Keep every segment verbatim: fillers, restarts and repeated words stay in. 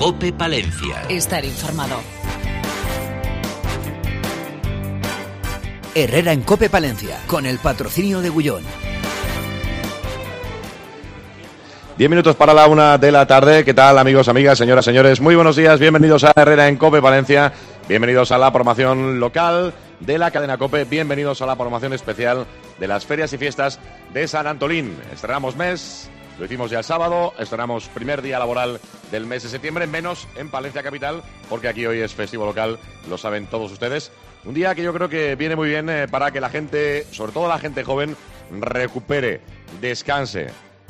COPE Palencia. Estar informado. Herrera en COPE Palencia, con el patrocinio de Gullón. Diez minutos para la una de la tarde. ¿Qué tal, amigos, amigas, señoras, señores? Muy buenos días, bienvenidos a Herrera en COPE Palencia. Bienvenidos a la programación local de la cadena COPE. Bienvenidos a la programación especial de las ferias y fiestas de San Antolín. Estrenamos mes, lo hicimos ya el sábado, estrenamos primer día laboral del mes de septiembre, menos en Palencia Capital, porque aquí hoy es festivo local, lo saben todos ustedes. Un día que yo creo que viene muy bien eh, para que la gente, sobre todo la gente joven, recupere, descanse,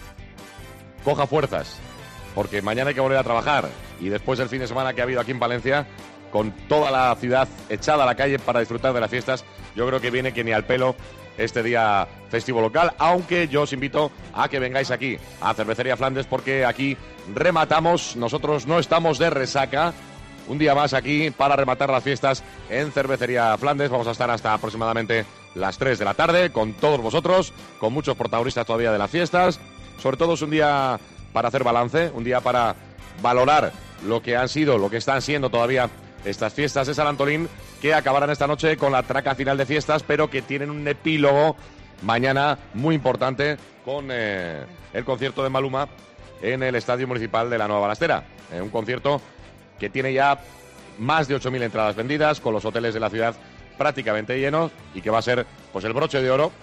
coja fuerzas, porque mañana hay que volver a trabajar. Y después del fin de semana que ha habido aquí en Palencia, con toda la ciudad echada a la calle para disfrutar de las fiestas, yo creo que viene que ni al pelo este día festivo local, aunque yo os invito a que vengáis aquí, a Cervecería Flandes, porque aquí rematamos, nosotros no estamos de resaca, un día más aquí para rematar las fiestas en Cervecería Flandes. Vamos a estar hasta aproximadamente las tres de la tarde con todos vosotros, con muchos protagonistas todavía de las fiestas. Sobre todo es un día para hacer balance, un día para valorar lo que han sido, lo que están siendo todavía estas fiestas de San Antolín, que acabarán esta noche con la traca final de fiestas, pero que tienen un epílogo mañana muy importante con eh, el concierto de Maluma en el Estadio Municipal de la Nueva Balastera. Eh, un concierto que tiene ya más de ocho mil entradas vendidas, con los hoteles de la ciudad prácticamente llenos, y que va a ser pues el broche de oro,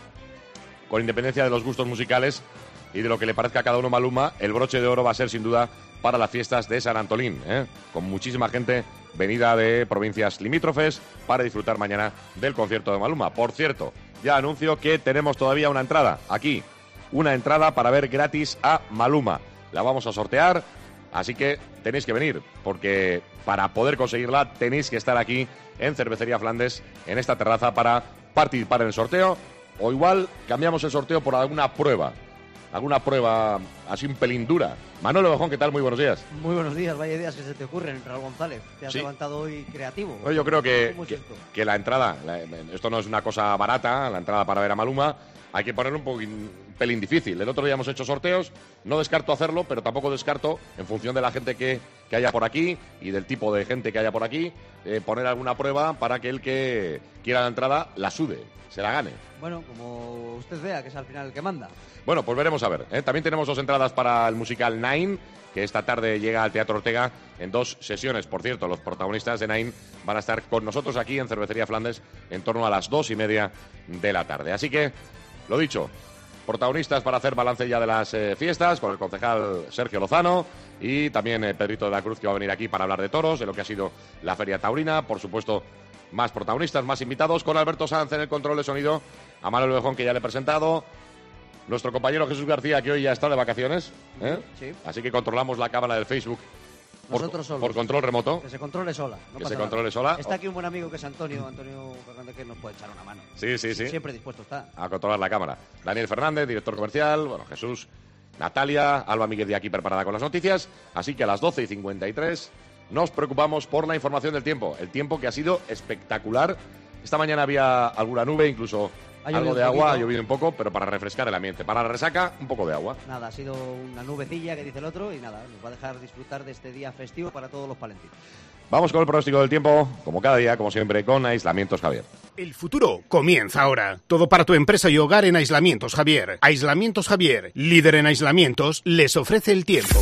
con independencia de los gustos musicales y de lo que le parezca a cada uno Maluma. El broche de oro va a ser sin duda para las fiestas de San Antolín, ¿eh? con muchísima gente venida de provincias limítrofes para disfrutar mañana del concierto de Maluma. Por cierto, ya anuncio que tenemos todavía una entrada aquí, una entrada para ver gratis a Maluma. La vamos a sortear, así que tenéis que venir, porque para poder conseguirla tenéis que estar aquí en Cervecería Flandes, en esta terraza, para participar en el sorteo, o igual cambiamos el sorteo por alguna prueba. Alguna prueba así un pelín dura. Manuel Ovejón, ¿qué tal? Muy buenos días. Muy buenos días, vaya ideas que se te ocurren, Raúl González. Te has sí. levantado hoy creativo. Bueno, yo creo que, ¿Cómo es que, esto? que la entrada, la, esto no es una cosa barata, la entrada para ver a Maluma, hay que ponerle un, poquín, un pelín difícil. El otro día hemos hecho sorteos, no descarto hacerlo, pero tampoco descarto, en función de la gente que, que haya por aquí y del tipo de gente que haya por aquí, eh, poner alguna prueba para que el que quiera la entrada la sude, se la gane. Bueno, como usted vea, que es al final el que manda. Bueno, pues veremos a ver. ¿eh? También tenemos dos entradas para el musical Nine, que esta tarde llega al Teatro Ortega en dos sesiones. Por cierto, los protagonistas de Nine van a estar con nosotros aquí en Cervecería Flandes en torno a las dos y media de la tarde. Así que, lo dicho, protagonistas para hacer balance ya de las eh, fiestas, con el concejal Sergio Lozano y también eh, Pedrito de la Cruz, que va a venir aquí para hablar de toros, de lo que ha sido la Feria Taurina. Por supuesto, más protagonistas, más invitados, con Alberto Sanz en el control de sonido, a Manuel Ovejón, que ya le he presentado, nuestro compañero Jesús García, que hoy ya está de vacaciones, ¿eh? Sí. Así que controlamos la cámara del Facebook por, Nosotros solos. por control remoto. Que se controle sola. No que pasa se nada. controle sola. Está aquí un buen amigo que es Antonio, Antonio Fernández, que nos puede echar una mano. Sí, sí, sí. Siempre dispuesto está. A controlar la cámara. Daniel Fernández, director comercial, bueno, Jesús, Natalia, Alba Miguel de aquí preparada con las noticias. Así que a las doce y cincuenta y tres nos preocupamos por la información del tiempo. El tiempo que ha sido espectacular. Esta mañana había alguna nube, incluso Ha algo llovido de un agua, poquito. ha llovido un poco, pero para refrescar el ambiente. Para la resaca, un poco de agua. Nada, ha sido una nubecilla que dice el otro y nada, nos va a dejar disfrutar de este día festivo para todos los palentinos. Vamos con el pronóstico del tiempo, como cada día, como siempre, con Aislamientos Javier. El futuro comienza ahora. Todo para tu empresa y hogar en Aislamientos Javier. Aislamientos Javier, líder en aislamientos, les ofrece el tiempo.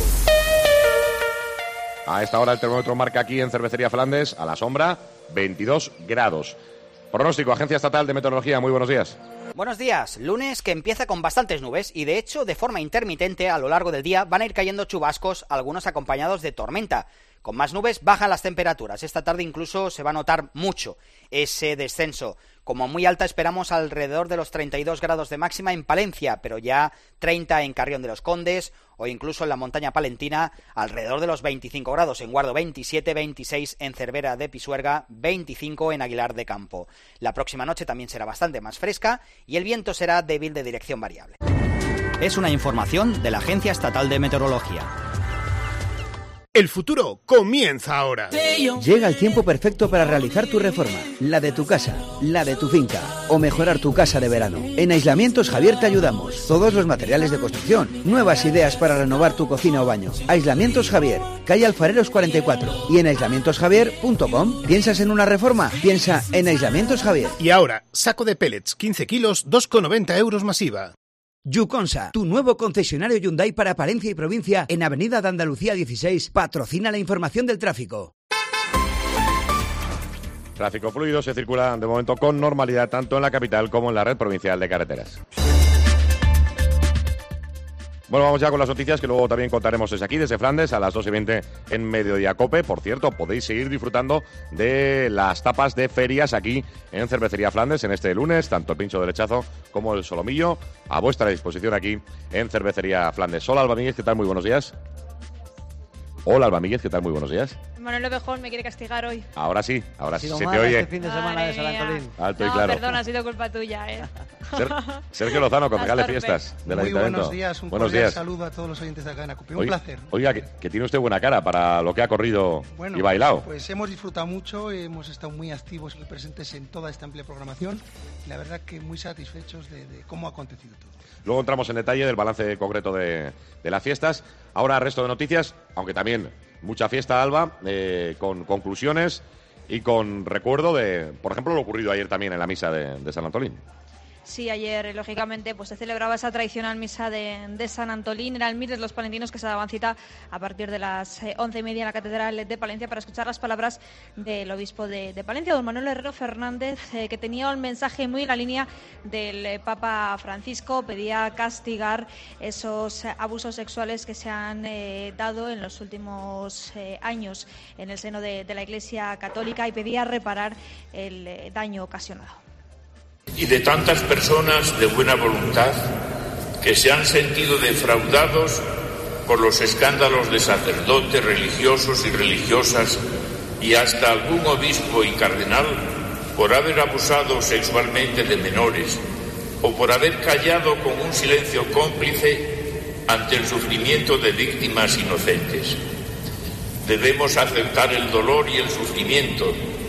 A esta hora el termómetro marca aquí en Cervecería Flandes, a la sombra, veintidós grados. Pronóstico, Agencia Estatal de Meteorología, muy buenos días. Buenos días, lunes que empieza con bastantes nubes y de hecho de forma intermitente a lo largo del día van a ir cayendo chubascos, algunos acompañados de tormenta. Con más nubes bajan las temperaturas, esta tarde incluso se va a notar mucho ese descenso. Como muy alta esperamos alrededor de los treinta y dos grados de máxima en Palencia, pero ya treinta en Carrión de los Condes o incluso en la montaña palentina alrededor de los veinticinco grados, en Guardo veintisiete, veintiséis en Cervera de Pisuerga, veinticinco en Aguilar de Campo. La próxima noche también será bastante más fresca y el viento será débil de dirección variable. Es una información de la Agencia Estatal de Meteorología. El futuro comienza ahora. Llega el tiempo perfecto para realizar tu reforma, la de tu casa, la de tu finca o mejorar tu casa de verano. En Aislamientos Javier te ayudamos. Todos los materiales de construcción, nuevas ideas para renovar tu cocina o baño. Aislamientos Javier, calle Alfareros cuarenta y cuatro y en aislamientos javier punto com. ¿Piensas en una reforma? Piensa en Aislamientos Javier. Y ahora, saco de pellets, quince kilos, dos con noventa euros masiva. Yuconsa, tu nuevo concesionario Hyundai para Palencia y provincia en Avenida de Andalucía dieciséis, patrocina la información del tráfico. Tráfico fluido, se circula de momento con normalidad tanto en la capital como en la red provincial de carreteras. Bueno, vamos ya con las noticias que luego también contaremos desde aquí, desde Flandes, a las dos y veinte en Mediodía Cope. Por cierto, podéis seguir disfrutando de las tapas de ferias aquí en Cervecería Flandes en este lunes, tanto el pincho de lechazo como el solomillo, a vuestra disposición aquí en Cervecería Flandes. Hola, Alba Míguez, ¿qué tal? Muy buenos días. Hola, Alba Míguez, ¿qué tal? Muy buenos días. Manuel Ovejón me quiere castigar hoy. Ahora sí, ahora sí se te oye. oye. Este fin de semana de San Antolín. Alto y no, claro. perdona, ha sido culpa tuya, ¿eh? Sergio Lozano, concejal de fiestas del Muy Ayuntamiento. buenos días, un buenos cordial días. saludo a todos los oyentes de la cadena COPE. Un Oiga, placer. Oiga, que, que tiene usted buena cara para lo que ha corrido Bueno, y bailado. Pues hemos disfrutado mucho, hemos estado muy activos y presentes en toda esta amplia programación. La verdad que muy satisfechos de, de cómo ha acontecido todo. Luego entramos en detalle del balance concreto de, de las fiestas. Ahora, resto de noticias, aunque también mucha fiesta, Alba, eh, con conclusiones y con recuerdo de, por ejemplo, lo ocurrido ayer también en la misa de, de San Antolín. Sí, ayer, lógicamente, pues se celebraba esa tradicional misa de, de San Antolín. Eran miles los palentinos que se daban cita a partir de las eh, once y media en la Catedral de Palencia para escuchar las palabras del obispo de, de Palencia, don Manuel Herrero Fernández, eh, que tenía un mensaje muy en la línea del eh, Papa Francisco. Pedía castigar esos eh, abusos sexuales que se han eh, dado en los últimos eh, años en el seno de, de la Iglesia Católica y pedía reparar el eh, daño ocasionado. Y de tantas personas de buena voluntad que se han sentido defraudados por los escándalos de sacerdotes, religiosos y religiosas y hasta algún obispo y cardenal por haber abusado sexualmente de menores o por haber callado con un silencio cómplice ante el sufrimiento de víctimas inocentes. Debemos aceptar el dolor y el sufrimiento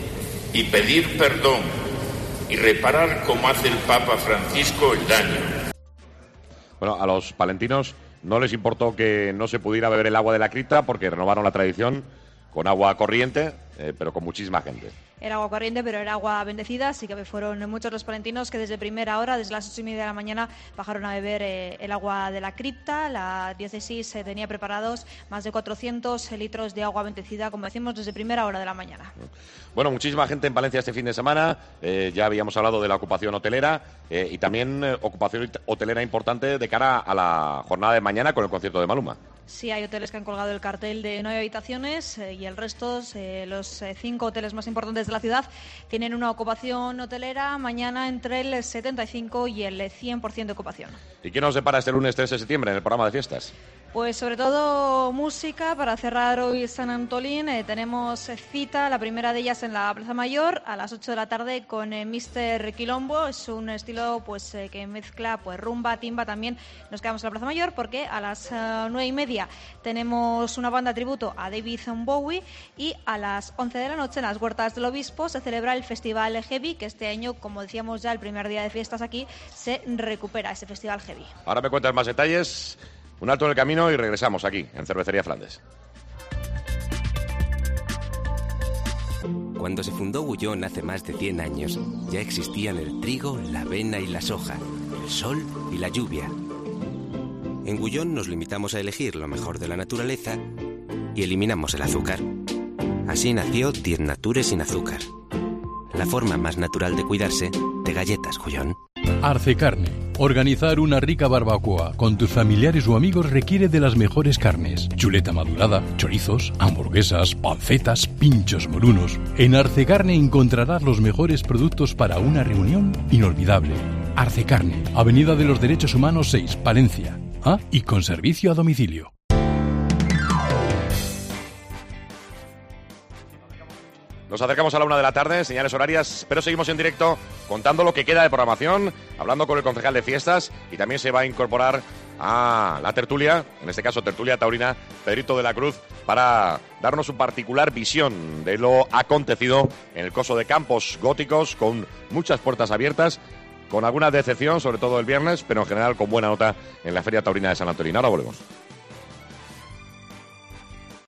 y pedir perdón y reparar, como hace el Papa Francisco, el daño. Bueno, a los palentinos no les importó que no se pudiera beber el agua de la cripta porque renovaron la tradición con agua corriente, eh, pero con muchísima gente. Era agua corriente, pero era agua bendecida, así que fueron muchos los palentinos que desde primera hora, desde las ocho y media de la mañana, bajaron a beber eh, el agua de la cripta. La diócesis eh, tenía preparados más de cuatrocientos litros de agua bendecida, como decimos, desde primera hora de la mañana. Bueno, muchísima gente en Palencia este fin de semana. Eh, ya habíamos hablado de la ocupación hotelera eh, y también eh, ocupación hotelera importante de cara a la jornada de mañana con el concierto de Maluma. Sí, hay hoteles que han colgado el cartel de nueve habitaciones eh, y el resto, eh, los eh, cinco hoteles más importantes de la ciudad, tienen una ocupación hotelera mañana entre el setenta y cinco y el cien por ciento de ocupación. ¿Y qué nos depara este lunes tres de septiembre en el programa de fiestas? Pues sobre todo música para cerrar hoy San Antolín. Eh, tenemos cita, la primera de ellas en la Plaza Mayor a las ocho de la tarde con eh, míster Quilombo. Es un estilo pues eh, que mezcla pues rumba, timba. También nos quedamos en la Plaza Mayor porque a las uh, nueve y media tenemos una banda tributo a David Bowie y a las once de la noche en las Huertas del Obispo se celebra el Festival Heavy, que este año, como decíamos ya el primer día de fiestas aquí, se recupera ese Festival Heavy. Ahora me cuentas más detalles. Un alto en el camino y regresamos aquí, en Cervecería Flandes. Cuando se fundó Gullón hace más de cien años, ya existían el trigo, la avena y la soja, el sol y la lluvia. En Gullón nos limitamos a elegir lo mejor de la naturaleza y eliminamos el azúcar. Así nació Diez Nature sin azúcar. La forma más natural de cuidarse de galletas Gullón. Arce Carne. Organizar una rica barbacoa con tus familiares o amigos requiere de las mejores carnes. Chuleta madurada, chorizos, hamburguesas, pancetas, pinchos morunos. En Arce Carne encontrarás los mejores productos para una reunión inolvidable. Arce Carne, Avenida de los Derechos Humanos seis, Palencia. Ah, y con servicio a domicilio. Nos acercamos a la una de la tarde, señales horarias, pero seguimos en directo contando lo que queda de programación, hablando con el concejal de fiestas y también se va a incorporar a la tertulia, en este caso tertulia taurina, Pedrito de la Cruz, para darnos su particular visión de lo acontecido en el coso de Campos Góticos, con muchas puertas abiertas, con alguna decepción, sobre todo el viernes, pero en general con buena nota en la Feria Taurina de San Antolín. Ahora volvemos.